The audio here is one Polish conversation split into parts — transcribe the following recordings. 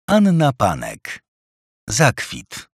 Anna Panek. Zakwit.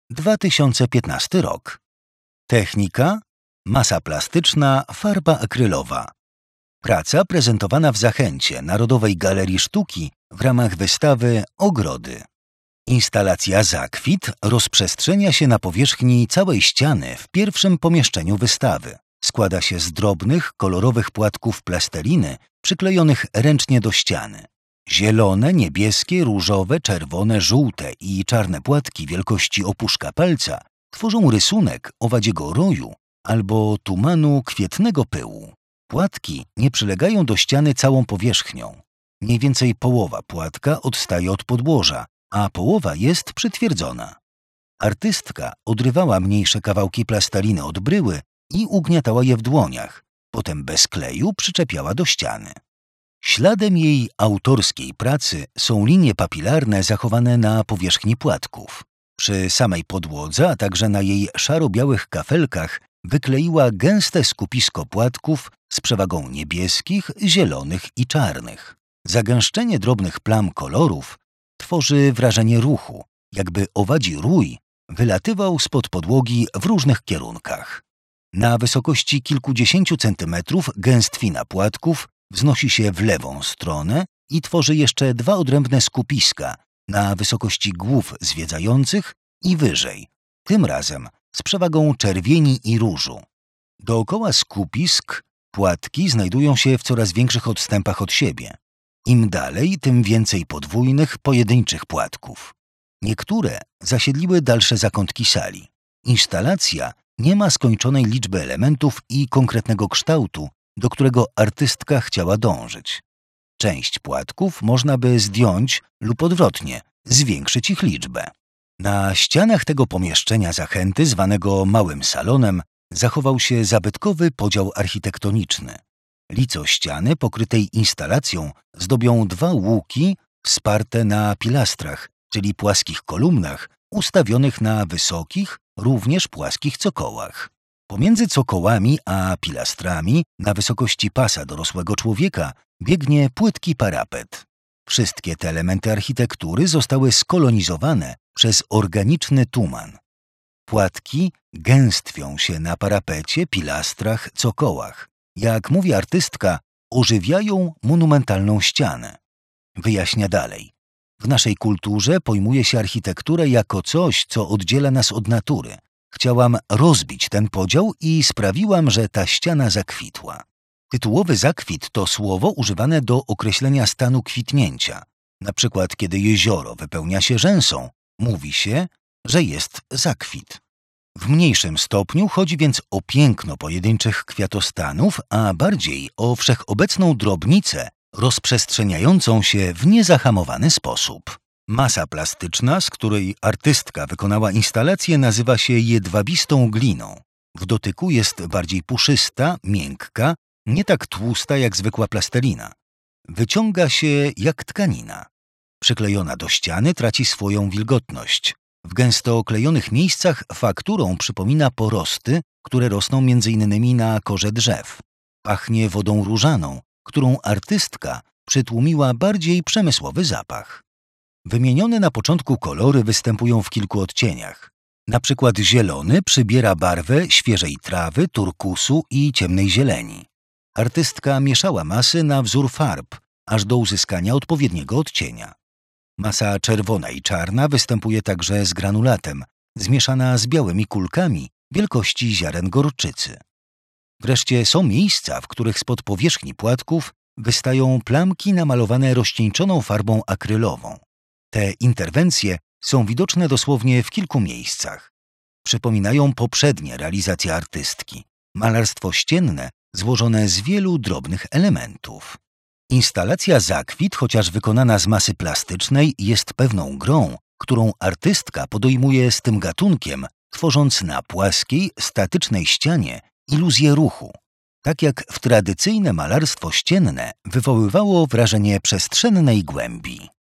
2015 rok. Technika: masa plastyczna, farba akrylowa. Praca prezentowana w Zachęcie Narodowej Galerii Sztuki w ramach wystawy Ogrody. Instalacja Zakwit rozprzestrzenia się na powierzchni całej ściany w pierwszym pomieszczeniu wystawy. Składa się z drobnych, kolorowych płatków plasteliny przyklejonych ręcznie do ściany. Zielone, niebieskie, różowe, czerwone, żółte i czarne płatki wielkości opuszka palca tworzą rysunek owadziego roju albo tumanu kwietnego pyłu. Płatki nie przylegają do ściany całą powierzchnią. Mniej więcej połowa płatka odstaje od podłoża, a połowa jest przytwierdzona. Artystka odrywała mniejsze kawałki plasteliny od bryły i ugniatała je w dłoniach, potem bez kleju przyczepiała do ściany. Śladem jej autorskiej pracy są linie papilarne zachowane na powierzchni płatków. Przy samej podłodze, a także na jej szaro-białych kafelkach wykleiła gęste skupisko płatków z przewagą niebieskich, zielonych i czarnych. Zagęszczenie drobnych plam kolorów tworzy wrażenie ruchu, jakby owadzi rój wylatywał spod podłogi w różnych kierunkach. Na wysokości kilkudziesięciu centymetrów gęstwina płatków wznosi się w lewą stronę i tworzy jeszcze dwa odrębne skupiska na wysokości głów zwiedzających i wyżej, tym razem z przewagą czerwieni i różu. Dookoła skupisk płatki znajdują się w coraz większych odstępach od siebie. Im dalej, tym więcej podwójnych, pojedynczych płatków. Niektóre zasiedliły dalsze zakątki sali. Instalacja nie ma skończonej liczby elementów i konkretnego kształtu, do którego artystka chciała dążyć. Część płatków można by zdjąć lub odwrotnie, zwiększyć ich liczbę. Na ścianach tego pomieszczenia Zachęty, zwanego Małym Salonem, zachował się zabytkowy podział architektoniczny. Lico ściany pokrytej instalacją zdobią dwa łuki wsparte na pilastrach, czyli płaskich kolumnach, ustawionych na wysokich, również płaskich cokołach. Pomiędzy cokołami a pilastrami, na wysokości pasa dorosłego człowieka, biegnie płytki parapet. Wszystkie te elementy architektury zostały skolonizowane przez organiczny tuman. Płatki gęstwią się na parapecie, pilastrach, cokołach. Jak mówi artystka, ożywiają monumentalną ścianę. Wyjaśnia dalej. W naszej kulturze pojmuje się architekturę jako coś, co oddziela nas od natury. Chciałam rozbić ten podział i sprawiłam, że ta ściana zakwitła. Tytułowy zakwit to słowo używane do określenia stanu kwitnięcia. Na przykład, kiedy jezioro wypełnia się rzęsą, mówi się, że jest zakwit. W mniejszym stopniu chodzi więc o piękno pojedynczych kwiatostanów, a bardziej o wszechobecną drobnicę rozprzestrzeniającą się w niezahamowany sposób. Masa plastyczna, z której artystka wykonała instalację, nazywa się jedwabistą gliną. W dotyku jest bardziej puszysta, miękka, nie tak tłusta jak zwykła plastelina. Wyciąga się jak tkanina. Przyklejona do ściany traci swoją wilgotność. W gęsto oklejonych miejscach fakturą przypomina porosty, które rosną m.in. na korze drzew. Pachnie wodą różaną, którą artystka przytłumiła bardziej przemysłowy zapach. Wymienione na początku kolory występują w kilku odcieniach. Na przykład zielony przybiera barwę świeżej trawy, turkusu i ciemnej zieleni. Artystka mieszała masy na wzór farb, aż do uzyskania odpowiedniego odcienia. Masa czerwona i czarna występuje także z granulatem, zmieszana z białymi kulkami wielkości ziaren gorczycy. Wreszcie są miejsca, w których spod powierzchni płatków wystają plamki namalowane rozcieńczoną farbą akrylową. Te interwencje są widoczne dosłownie w kilku miejscach. Przypominają poprzednie realizacje artystki. Malarstwo ścienne złożone z wielu drobnych elementów. Instalacja Zakwit, chociaż wykonana z masy plastycznej, jest pewną grą, którą artystka podejmuje z tym gatunkiem, tworząc na płaskiej, statycznej ścianie iluzję ruchu. Tak jak w tradycyjne malarstwo ścienne wywoływało wrażenie przestrzennej głębi.